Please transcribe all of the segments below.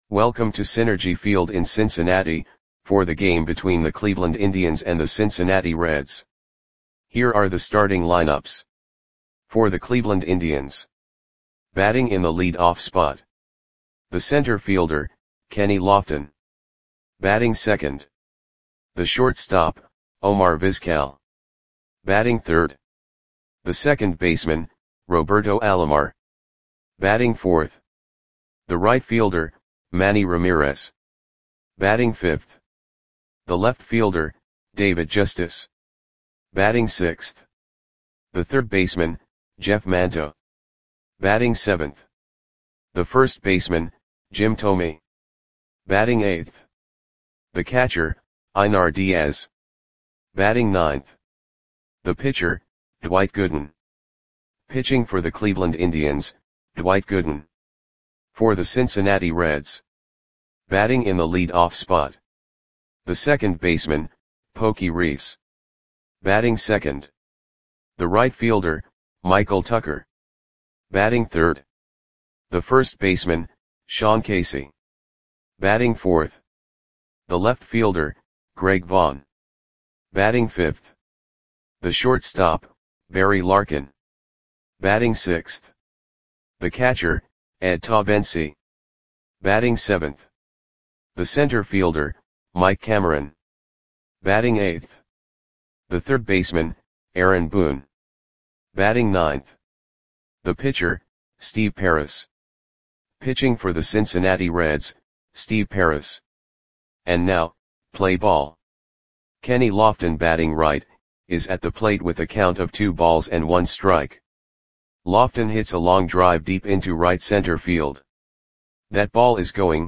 Welcome to Synergy Field in Cincinnati, for the game between the Cleveland Indians and the Cincinnati Reds. Here are the starting lineups. For the Cleveland Indians. Batting in the lead-off spot. The center fielder, Kenny Lofton. Batting second. The shortstop, Omar Vizquel. Batting third. The second baseman, Roberto Alomar. Batting fourth. The right fielder, Manny Ramirez. Batting fifth. The left fielder, David Justice. Batting sixth. The third baseman, Jeff Manto. Batting seventh. The first baseman, Jim Thome. Batting eighth. The catcher, Einar Diaz. Batting ninth. The pitcher, Dwight Gooden. Pitching for the Cleveland Indians, Dwight Gooden. For the Cincinnati Reds. Batting in the lead-off spot. The second baseman, Pokey Reese. Batting second. The right fielder, Michael Tucker. Batting third. The first baseman, Sean Casey. Batting fourth. The left fielder, Greg Vaughn. Batting fifth. The shortstop, Barry Larkin. Batting sixth. The catcher, Ed Taubensi. Batting seventh. The center fielder, Mike Cameron. Batting eighth. The third baseman, Aaron Boone. Batting ninth. The pitcher, Steve Paris. Pitching for the Cincinnati Reds, Steve Paris. And now, play ball. Kenny Lofton batting right, is at the plate with a count of 2 balls and 1 strike. Lofton hits a long drive deep into right center field. That ball is going,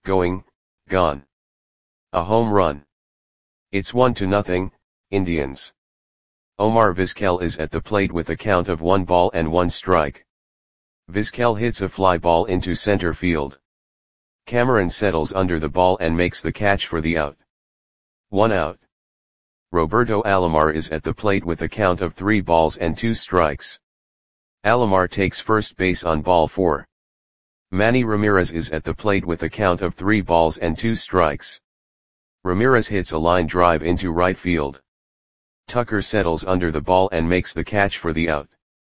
gone. A home run. It's 1-0, Indians. Omar Vizquel is at the plate with a count of 1 ball and 1 strike. Vizquel hits a fly ball into center field. Cameron settles under the ball and makes the catch for the out. 1 out. Roberto Alomar is at the plate with a count of 3 balls and 2 strikes. Alomar takes first base on ball 4. Manny Ramirez is at the plate with a count of 3 balls and 2 strikes. Ramirez hits a line drive into right field. Tucker settles under the ball and makes the catch for the out.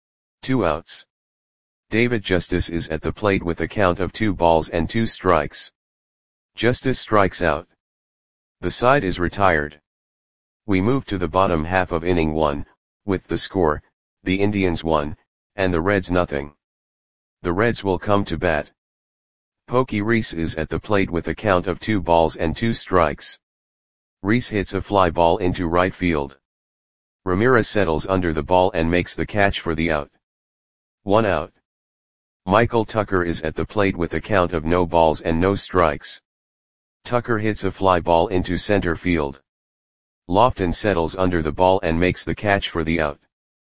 2 outs. David Justice is at the plate with a count of 2 balls and 2 strikes. Justice strikes out. The side is retired. We move to the bottom half of inning 1, with the score, the Indians 1, and the Reds nothing. The Reds will come to bat. Pokey Reese is at the plate with a count of 2 balls and 2 strikes. Reese hits a fly ball into right field. Ramirez settles under the ball and makes the catch for the out. 1 out. Michael Tucker is at the plate with a count of no balls and no strikes. Tucker hits a fly ball into center field. Lofton settles under the ball and makes the catch for the out.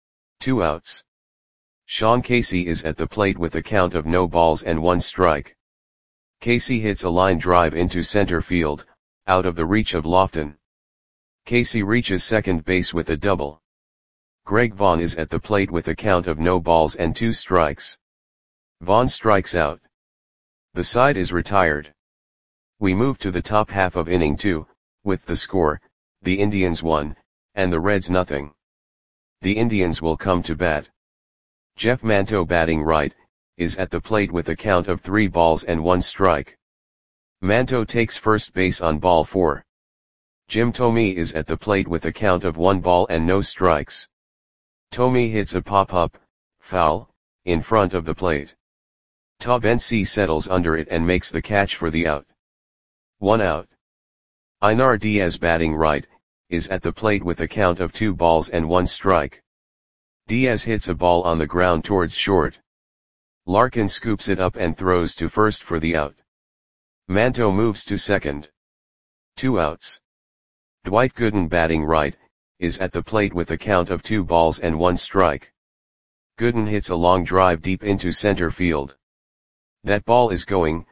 2 outs. Sean Casey is at the plate with a count of no balls and 1 strike. Casey hits a line drive into center field, out of the reach of Lofton. Casey reaches second base with a double. Greg Vaughn is at the plate with a count of no balls and 2 strikes. Vaughn strikes out. The side is retired. We move to the top half of inning 2, with the score, the Indians 1, and the Reds nothing. The Indians will come to bat. Jeff Manto batting right, is at the plate with a count of 3 balls and 1 strike. Manto takes first base on ball 4. Jim Thome is at the plate with a count of 1 ball and no strikes. Thome hits a pop-up, foul, in front of the plate. Taubensi settles under it and makes the catch for the out. 1 out. Einar Diaz batting right, is at the plate with a count of 2 balls and 1 strike. Diaz hits a ball on the ground towards short. Larkin scoops it up and throws to first for the out. Manto moves to second. 2 outs. Dwight Gooden batting right, is at the plate with a count of 2 balls and 1 strike. Gooden hits a long drive deep into center field. That ball is going,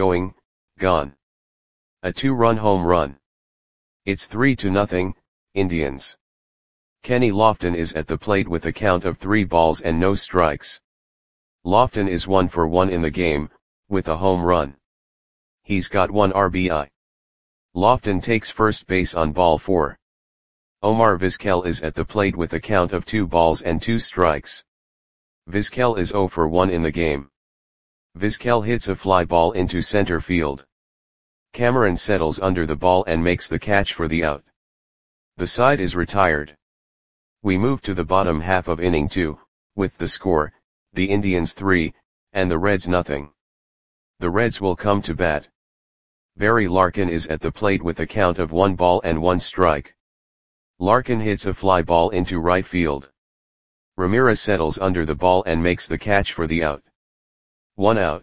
gone. A 2-run home run. It's 3-0, Indians. Kenny Lofton is at the plate with a count of 3 balls and no strikes. Lofton is 1 for 1 in the game, with a home run. He's got 1 RBI. Lofton takes first base on ball 4. Omar Vizquel is at the plate with a count of 2 balls and 2 strikes. Vizquel is 0 for 1 in the game. Vizquel hits a fly ball into center field. Cameron settles under the ball and makes the catch for the out. The side is retired. We move to the bottom half of inning 2, with the score, the Indians 3, and the Reds nothing. The Reds will come to bat. Barry Larkin is at the plate with a count of 1 ball and 1 strike. Larkin hits a fly ball into right field. Ramirez settles under the ball and makes the catch for the out. 1 out.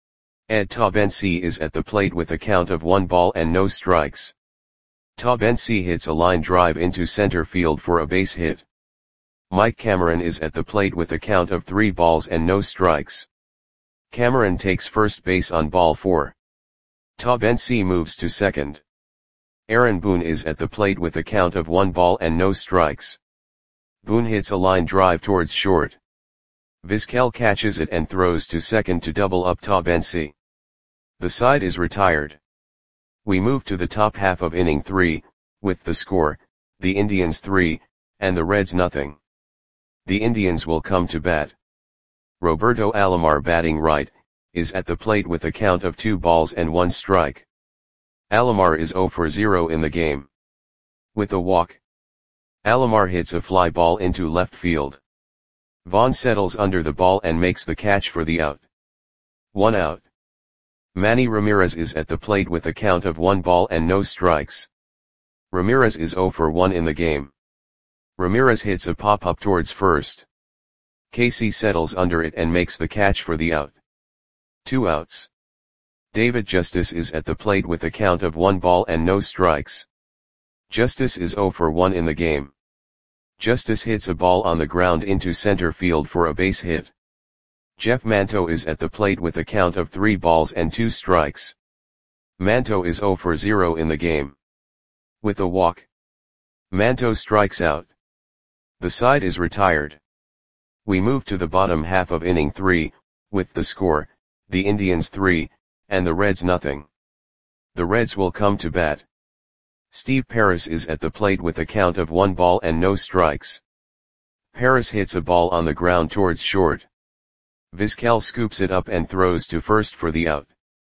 Ed Taubensee is at the plate with a count of 1 ball and no strikes. Taubensee hits a line drive into center field for a base hit. Mike Cameron is at the plate with a count of 3 balls and no strikes. Cameron takes first base on ball 4. Taubensee moves to second. Aaron Boone is at the plate with a count of 1 ball and no strikes. Boone hits a line drive towards short. Vizquel catches it and throws to second to double up Taubensee. The side is retired. We move to the top half of inning 3, with the score, the Indians 3, and the Reds nothing. The Indians will come to bat. Roberto Alomar, batting right, is at the plate with a count of 2 balls and 1 strike. Alomar is 0 for 0 in the game. With a walk, Alomar hits a fly ball into left field. Vaughn settles under the ball and makes the catch for the out. 1 out. Manny Ramirez is at the plate with a count of 1 ball and no strikes. Ramirez is 0 for 1 in the game. Ramirez hits a pop-up towards first. Casey settles under it and makes the catch for the out. 2 outs. David Justice is at the plate with a count of 1 ball and no strikes. Justice is 0 for 1 in the game. Justice hits a ball on the ground into center field for a base hit. Jeff Manto is at the plate with a count of 3 balls and 2 strikes. Manto is 0 for 0 in the game. With a walk, Manto strikes out. The side is retired. We move to the bottom half of inning 3, with the score, the Indians 3, and the Reds nothing. The Reds will come to bat. Steve Paris is at the plate with a count of 1 ball and no strikes. Paris hits a ball on the ground towards short. Vizquel scoops it up and throws to first for the out.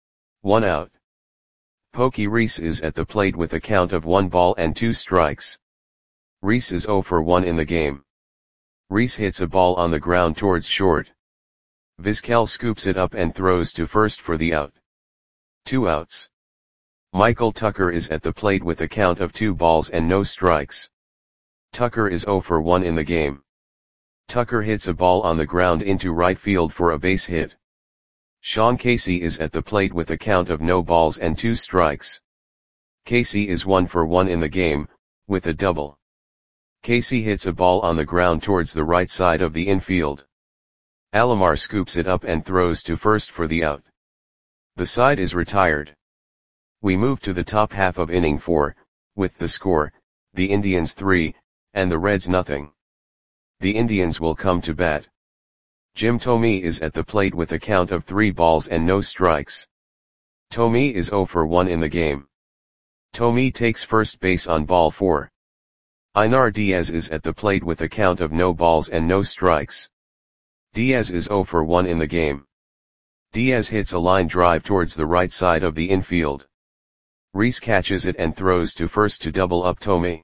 1 out. Pokey Reese is at the plate with a count of 1 ball and 2 strikes. Reese is 0 for 1 in the game. Reese hits a ball on the ground towards short. Vizquel scoops it up and throws to first for the out. 2 outs. Michael Tucker is at the plate with a count of 2 balls and no strikes. Tucker is 0 for 1 in the game. Tucker hits a ball on the ground into right field for a base hit. Sean Casey is at the plate with a count of no balls and 2 strikes. Casey is 1 for 1 in the game, with a double. Casey hits a ball on the ground towards the right side of the infield. Alomar scoops it up and throws to first for the out. The side is retired. We move to the top half of inning 4, with the score, the Indians 3, and the Reds nothing. The Indians will come to bat. Jim Thome is at the plate with a count of 3 balls and no strikes. Thome is 0 for 1 in the game. Thome takes first base on ball 4. Einar Diaz is at the plate with a count of no balls and no strikes. Diaz is 0 for 1 in the game. Diaz hits a line drive towards the right side of the infield. Reese catches it and throws to first to double up Thome.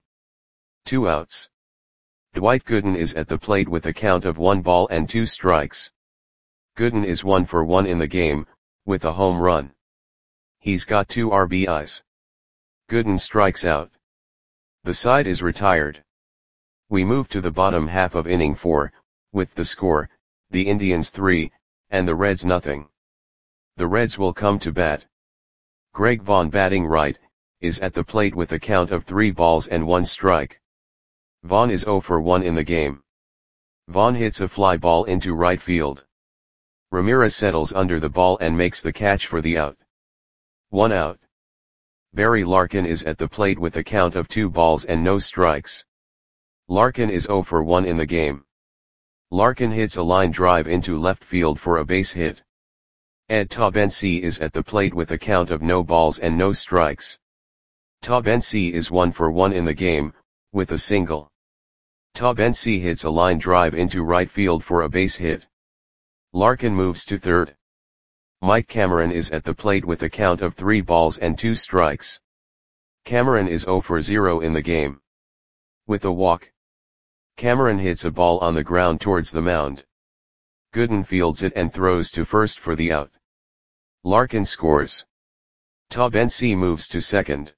2 outs. Dwight Gooden is at the plate with a count of 1 ball and 2 strikes. Gooden is 1 for 1 in the game, with a home run. He's got 2 RBIs. Gooden strikes out. The side is retired. We move to the bottom half of inning 4, with the score, the Indians 3, and the Reds nothing. The Reds will come to bat. Greg Vaughn, batting right, is at the plate with a count of 3 balls and 1 strike. Vaughn is 0 for 1 in the game. Vaughn hits a fly ball into right field. Ramirez settles under the ball and makes the catch for the out. 1 out. Barry Larkin is at the plate with a count of 2 balls and no strikes. Larkin is 0 for 1 in the game. Larkin hits a line drive into left field for a base hit. Ed Tabensi is at the plate with a count of no balls and no strikes. Tabensi is 1 for 1 in the game, with a single. Tabensi hits a line drive into right field for a base hit. Larkin moves to third. Mike Cameron is at the plate with a count of 3 balls and 2 strikes. Cameron is 0 for 0 in the game. With a walk, Cameron hits a ball on the ground towards the mound. Gooden fields it and throws to first for the out. Larkin scores. Tabensi moves to second.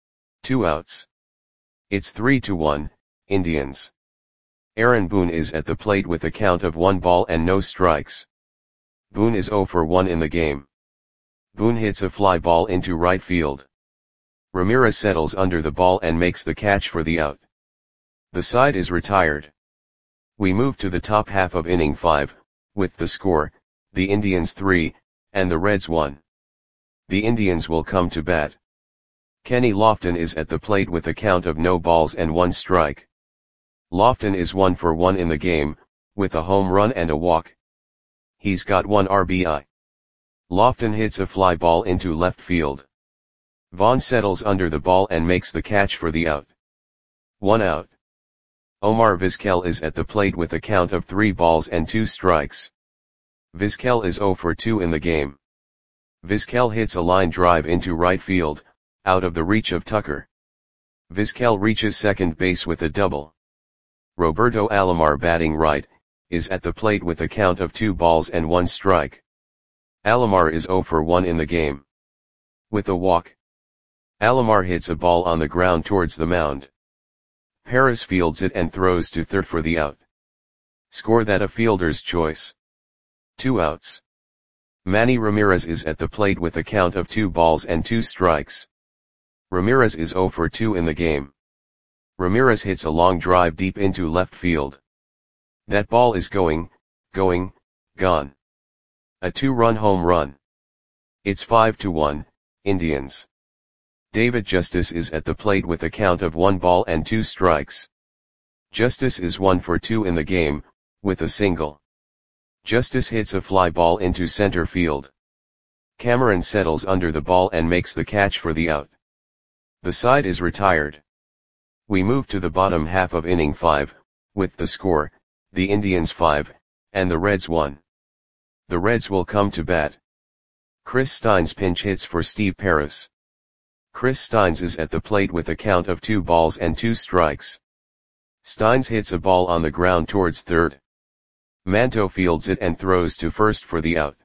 2 outs. It's 3-1, Indians. Aaron Boone is at the plate with a count of 1 ball and no strikes. Boone is 0 for 1 in the game. Boone hits a fly ball into right field. Ramirez settles under the ball and makes the catch for the out. The side is retired. We move to the top half of inning 5, with the score, the Indians 3, and the Reds 1. The Indians will come to bat. Kenny Lofton is at the plate with a count of no balls and 1 strike. Lofton is 1 for 1 in the game, with a home run and a walk. He's got 1 RBI. Lofton hits a fly ball into left field. Vaughn settles under the ball and makes the catch for the out. 1 out. Omar Vizquel is at the plate with a count of 3 balls and 2 strikes. Vizquel is 0 for 2 in the game. Vizquel hits a line drive into right field, out of the reach of Tucker. Vizquel reaches second base with a double. Roberto Alomar, batting right, is at the plate with a count of 2 balls and 1 strike. Alomar is 0 for 1 in the game. With a walk, Alomar hits a ball on the ground towards the mound. Paris fields it and throws to third for the out. Score that a fielder's choice. 2 outs. Manny Ramirez is at the plate with a count of 2 balls and 2 strikes. Ramirez is 0 for 2 in the game. Ramirez hits a long drive deep into left field. That ball is gone. A 2-run home run. It's 5-1, Indians. David Justice is at the plate with a count of 1 ball and 2 strikes. Justice is 1 for 2 in the game, with a single. Justice hits a fly ball into center field. Cameron settles under the ball and makes the catch for the out. The side is retired. We move to the bottom half of inning 5, with the score, the Indians 5, and the Reds 1. The Reds will come to bat. Chris Steins pinch hits for Steve Paris. Chris Steins is at the plate with a count of 2 balls and 2 strikes. Steins hits a ball on the ground towards third. Manto fields it and throws to first for the out.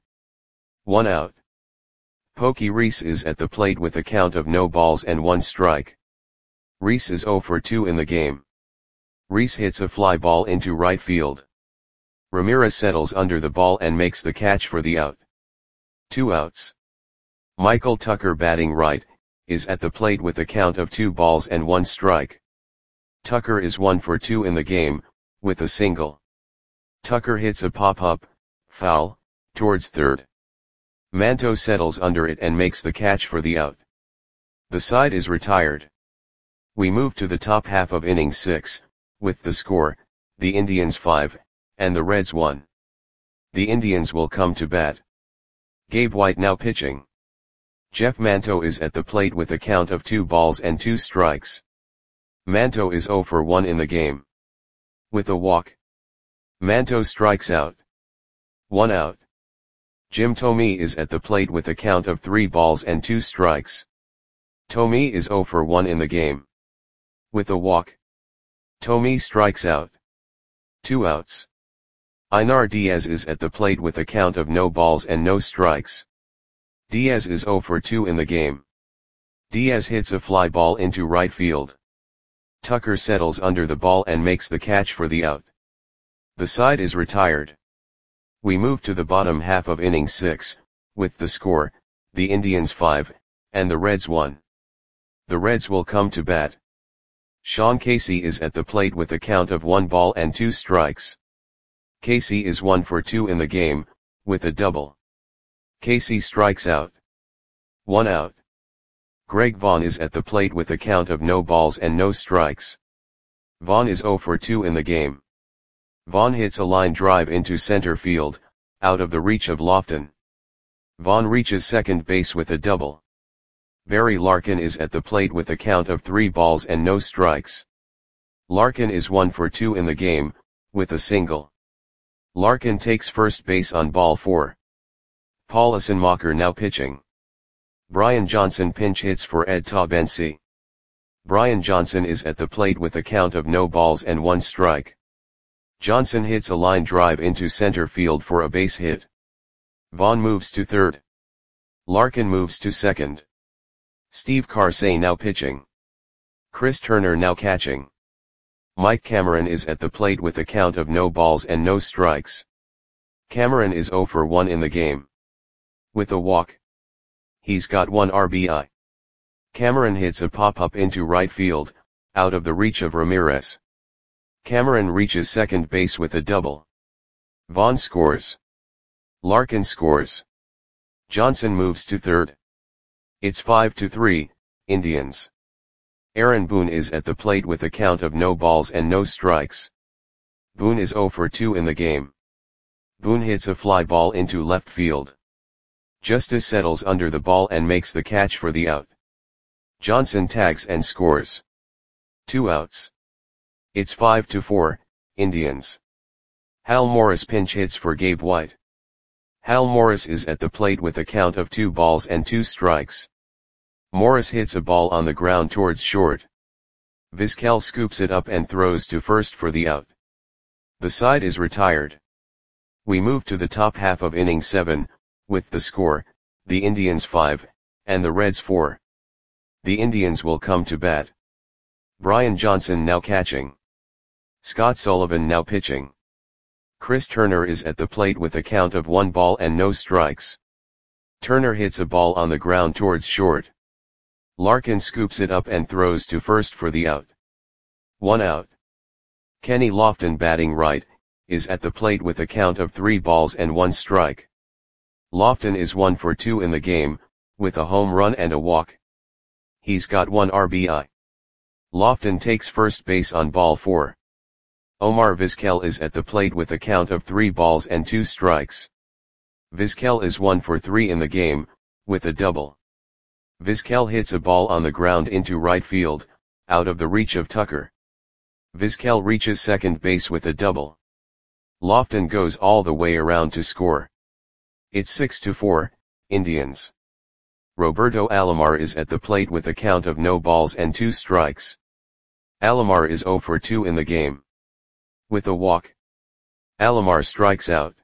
1 out. Pokey Reese is at the plate with a count of no balls and 1 strike. Reese is 0 for 2 in the game. Reese hits a fly ball into right field. Ramirez settles under the ball and makes the catch for the out. 2 outs. Michael Tucker, batting right, is at the plate with a count of 2 balls and 1 strike. Tucker is 1 for 2 in the game, with a single. Tucker hits a pop-up, foul, towards third. Manto settles under it and makes the catch for the out. The side is retired. We move to the top half of inning 6, with the score, the Indians 5, and the Reds 1. The Indians will come to bat. Gabe White now pitching. Jeff Manto is at the plate with a count of 2 balls and 2 strikes. Manto is 0 for 1 in the game. With a walk, Manto strikes out. 1 out. Jim Thome is at the plate with a count of 3 balls and 2 strikes. Thome is 0 for 1 in the game. With a walk, Thome strikes out. 2 outs. Einar Diaz is at the plate with a count of no balls and no strikes. Diaz is 0 for 2 in the game. Diaz hits a fly ball into right field. Tucker settles under the ball and makes the catch for the out. The side is retired. We move to the bottom half of inning 6, with the score, the Indians 5, and the Reds 1. The Reds will come to bat. Sean Casey is at the plate with a count of 1 ball and 2 strikes. Casey is 1 for 2 in the game, with a double. Casey strikes out. 1 out. Greg Vaughn is at the plate with a count of no balls and no strikes. Vaughn is 0 for 2 in the game. Vaughn hits a line drive into center field, out of the reach of Lofton. Vaughn reaches second base with a double. Barry Larkin is at the plate with a count of 3 balls and no strikes. Larkin is 1 for 2 in the game, with a single. Larkin takes first base on ball 4. Paul Assenmacher now pitching. Brian Johnson pinch hits for Ed Taubensee. Brian Johnson is at the plate with a count of no balls and 1 strike. Johnson hits a line drive into center field for a base hit. Vaughn moves to third. Larkin moves to second. Steve Karsay now pitching. Chris Turner now catching. Mike Cameron is at the plate with a count of no balls and no strikes. Cameron is 0 for 1 in the game. With a walk. He's got 1 RBI. Cameron hits a pop-up into right field, out of the reach of Ramirez. Cameron reaches second base with a double. Vaughn scores. Larkin scores. Johnson moves to third. It's 5-3, Indians. Aaron Boone is at the plate with a count of no balls and no strikes. Boone is 0 for 2 in the game. Boone hits a fly ball into left field. Justice settles under the ball and makes the catch for the out. Johnson tags and scores. 2 outs. It's 5-4, Indians. Hal Morris pinch hits for Gabe White. Hal Morris is at the plate with a count of 2 balls and 2 strikes. Morris hits a ball on the ground towards short. Vizquel scoops it up and throws to first for the out. The side is retired. We move to the top half of inning 7, with the score, the Indians 5, and the Reds 4. The Indians will come to bat. Brian Johnson now catching. Scott Sullivan now pitching. Chris Turner is at the plate with a count of 1 ball and no strikes. Turner hits a ball on the ground towards short. Larkin scoops it up and throws to first for the out. 1 out. Kenny Lofton batting right, is at the plate with a count of 3 balls and 1 strike. Lofton is 1 for 2 in the game, with a home run and a walk. He's got 1 RBI. Lofton takes first base on ball 4. Omar Vizquel is at the plate with a count of 3 balls and 2 strikes. Vizquel is 1 for 3 in the game, with a double. Vizquel hits a ball on the ground into right field, out of the reach of Tucker. Vizquel reaches second base with a double. Lofton goes all the way around to score. It's 6-4, Indians. Roberto Alomar is at the plate with a count of no balls and 2 strikes. Alomar is 0 for 2 in the game. With a walk. Alomar strikes out.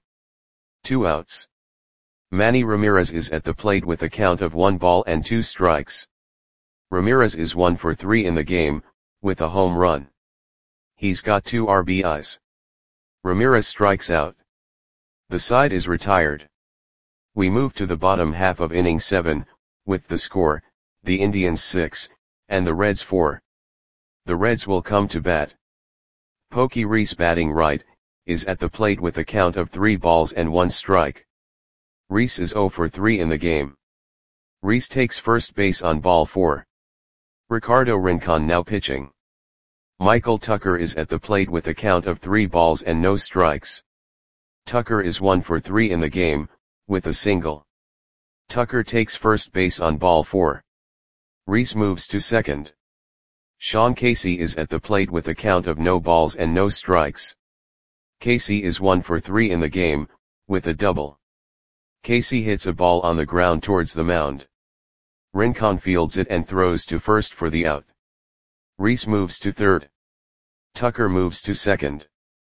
2 outs. Manny Ramirez is at the plate with a count of 1 ball and 2 strikes. Ramirez is 1 for 3 in the game, with a home run. He's got 2 RBIs. Ramirez strikes out. The side is retired. We move to the bottom half of inning 7, with the score, the Indians 6, and the Reds 4. The Reds will come to bat. Pokey Reese batting right, is at the plate with a count of 3 balls and 1 strike. Reese is 0 for 3 in the game. Reese takes first base on ball 4. Ricardo Rincon now pitching. Michael Tucker is at the plate with a count of 3 balls and no strikes. Tucker is 1 for 3 in the game, with a single. Tucker takes first base on ball 4. Reese moves to second. Sean Casey is at the plate with a count of no balls and no strikes. Casey is 1 for 3 in the game, with a double. Casey hits a ball on the ground towards the mound. Rincon fields it and throws to first for the out. Reese moves to third. Tucker moves to second.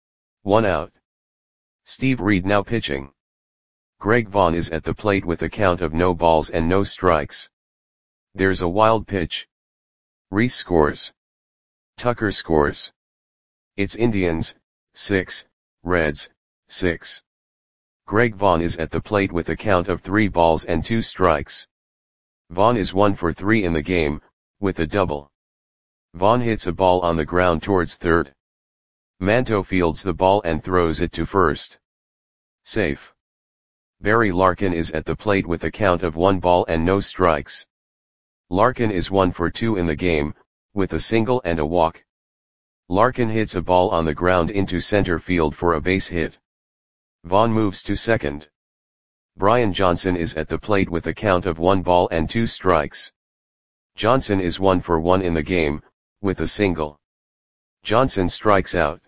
1 out. Steve Reed now pitching. Greg Vaughn is at the plate with a count of no balls and no strikes. There's a wild pitch. Reese scores. Tucker scores. It's Indians, 6, Reds, 6. Greg Vaughn is at the plate with a count of 3 balls and 2 strikes. Vaughn is 1 for 3 in the game, with a double. Vaughn hits a ball on the ground towards third. Manto fields the ball and throws it to first. Safe. Barry Larkin is at the plate with a count of 1 ball and no strikes. Larkin is 1 for 2 in the game, with a single and a walk. Larkin hits a ball on the ground into center field for a base hit. Vaughn moves to second. Brian Johnson is at the plate with a count of 1 ball and 2 strikes. Johnson is 1 for 1 in the game, with a single. Johnson strikes out.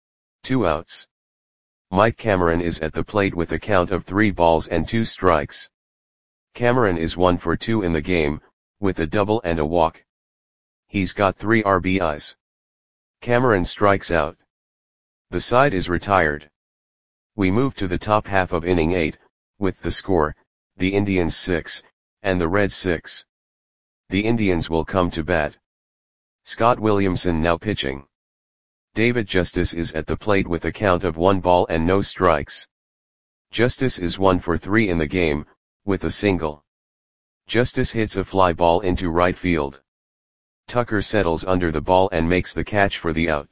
2 outs. Mike Cameron is at the plate with a count of 3 balls and 2 strikes. Cameron is 1 for 2 in the game, with a double and a walk. He's got 3 RBIs. Cameron strikes out. The side is retired. We move to the top half of inning 8, with the score, the Indians 6, and the Reds 6. The Indians will come to bat. Scott Williamson now pitching. David Justice is at the plate with a count of 1 ball and no strikes. Justice is 1 for 3 in the game, with a single. Justice hits a fly ball into right field. Tucker settles under the ball and makes the catch for the out.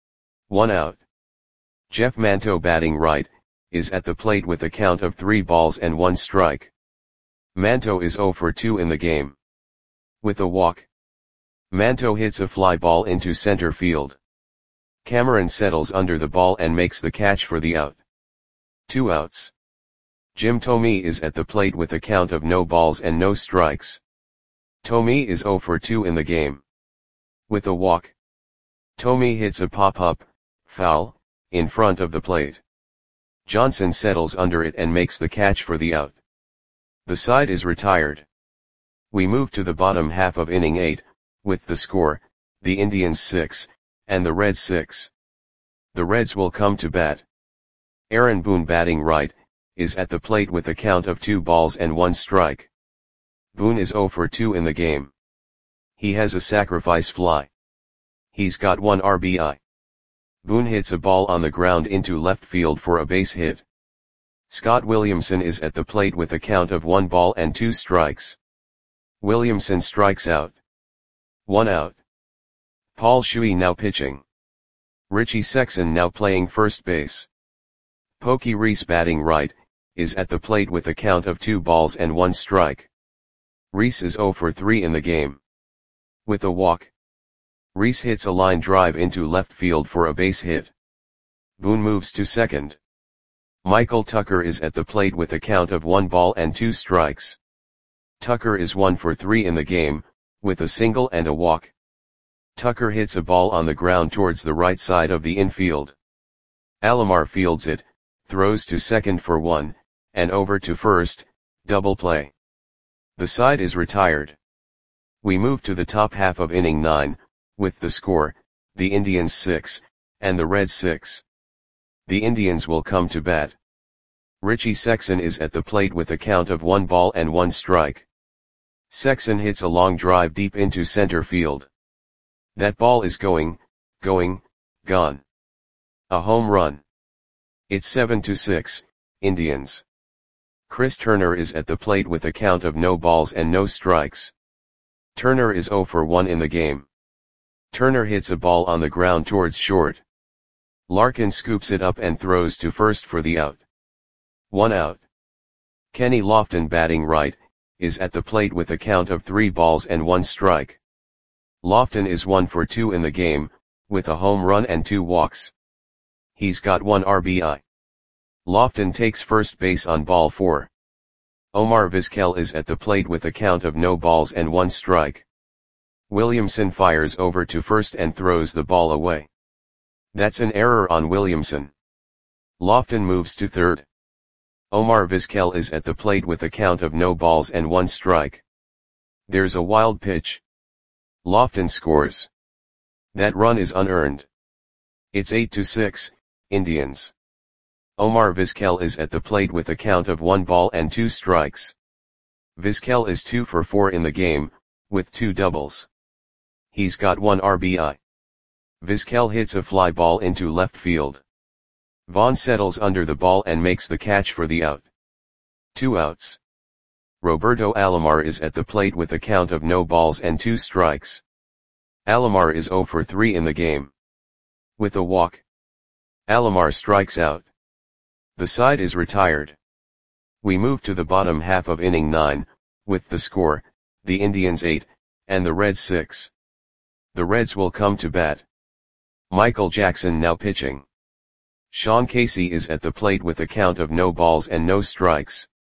1 out. Jeff Manto batting right, is at the plate with a count of 3 balls and 1 strike. Manto is 0 for 2 in the game. With a walk. Manto hits a fly ball into center field. Cameron settles under the ball and makes the catch for the out. 2 outs. Jim Thome is at the plate with a count of no balls and no strikes. Thome is 0 for 2 in the game. With a walk. Thome hits a pop-up, foul, in front of the plate. Johnson settles under it and makes the catch for the out. The side is retired. We move to the bottom half of inning 8, with the score, the Indians 6, and the Reds 6. The Reds will come to bat. Aaron Boone batting right, is at the plate with a count of 2 balls and 1 strike. Boone is 0 for 2 in the game. He has a sacrifice fly. He's got 1 RBI. Boone hits a ball on the ground into left field for a base hit. Scott Williamson is at the plate with a count of 1 ball and 2 strikes. Williamson strikes out. 1 out. Paul Shuey now pitching. Richie Sexson now playing first base. Pokey Reese batting right, is at the plate with a count of 2 balls and 1 strike. Reese is 0 for 3 in the game. With a walk. Reese hits a line drive into left field for a base hit. Boone moves to second. Michael Tucker is at the plate with a count of 1 ball and 2 strikes. Tucker is 1 for 3 in the game, with a single and a walk. Tucker hits a ball on the ground towards the right side of the infield. Alomar fields it, throws to second for 1, and over to first, double play. The side is retired. We move to the top half of inning 9, with the score, the Indians 6, and the Reds 6. The Indians will come to bat. Richie Sexson is at the plate with a count of 1 ball and 1 strike. Sexson hits a long drive deep into center field. That ball is gone. A home run. It's 7-6, Indians. Chris Turner is at the plate with a count of no balls and no strikes. Turner is 0 for 1 in the game. Turner hits a ball on the ground towards short. Larkin scoops it up and throws to first for the out. 1 out. Kenny Lofton batting right, is at the plate with a count of 3 balls and 1 strike. Lofton is 1 for 2 in the game, with a home run and 2 walks. He's got 1 RBI. Lofton takes first base on ball 4. Omar Vizquel is at the plate with a count of no balls and 1 strike. Williamson fires over to first and throws the ball away. That's an error on Williamson. Lofton moves to third. Omar Vizquel is at the plate with a count of no balls and 1 strike. There's a wild pitch. Lofton scores. That run is unearned. It's 8-6, Indians. Omar Vizquel is at the plate with a count of 1 ball and 2 strikes. Vizquel is 2 for 4 in the game, with 2 doubles. He's got 1 RBI. Vizquel hits a fly ball into left field. Vaughn settles under the ball and makes the catch for the out. 2 outs. Roberto Alomar is at the plate with a count of no balls and 2 strikes. Alomar is 0 for 3 in the game. With a walk. Alomar strikes out. The side is retired. We move to the bottom half of inning 9, with the score, the Indians 8, and the Reds 6. The Reds will come to bat. Michael Jackson now pitching. Sean Casey is at the plate with a count of no balls and no strikes.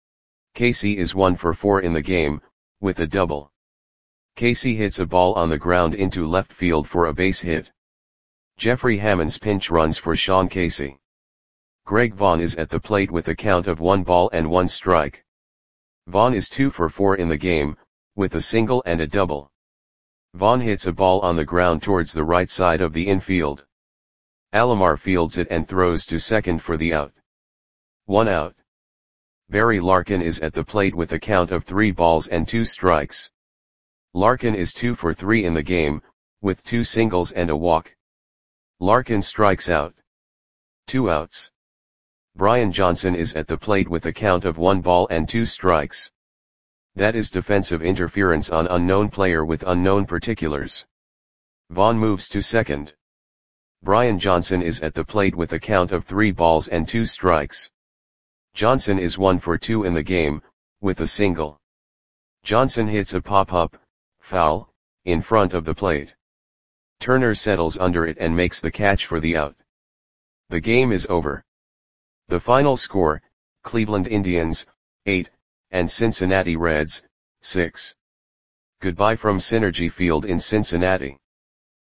Casey is 1 for 4 in the game, with a double. Casey hits a ball on the ground into left field for a base hit. Jeffrey Hammonds pinch runs for Sean Casey. Greg Vaughn is at the plate with a count of 1 ball and 1 strike. Vaughn is 2 for 4 in the game, with a single and a double. Vaughn hits a ball on the ground towards the right side of the infield. Alomar fields it and throws to second for the out. 1 out. Barry Larkin is at the plate with a count of 3 balls and 2 strikes. Larkin is 2 for 3 in the game, with 2 singles and a walk. Larkin strikes out. 2 outs. Brian Johnson is at the plate with a count of 1 ball and 2 strikes. That is defensive interference on unknown player with unknown particulars. Vaughn moves to second. Brian Johnson is at the plate with a count of 3 balls and 2 strikes. Johnson is 1 for 2 in the game, with a single. Johnson hits a pop-up, foul, in front of the plate. Turner settles under it and makes the catch for the out. The game is over. The final score, Cleveland Indians, 8, and Cincinnati Reds, 6. Goodbye from Synergy Field in Cincinnati.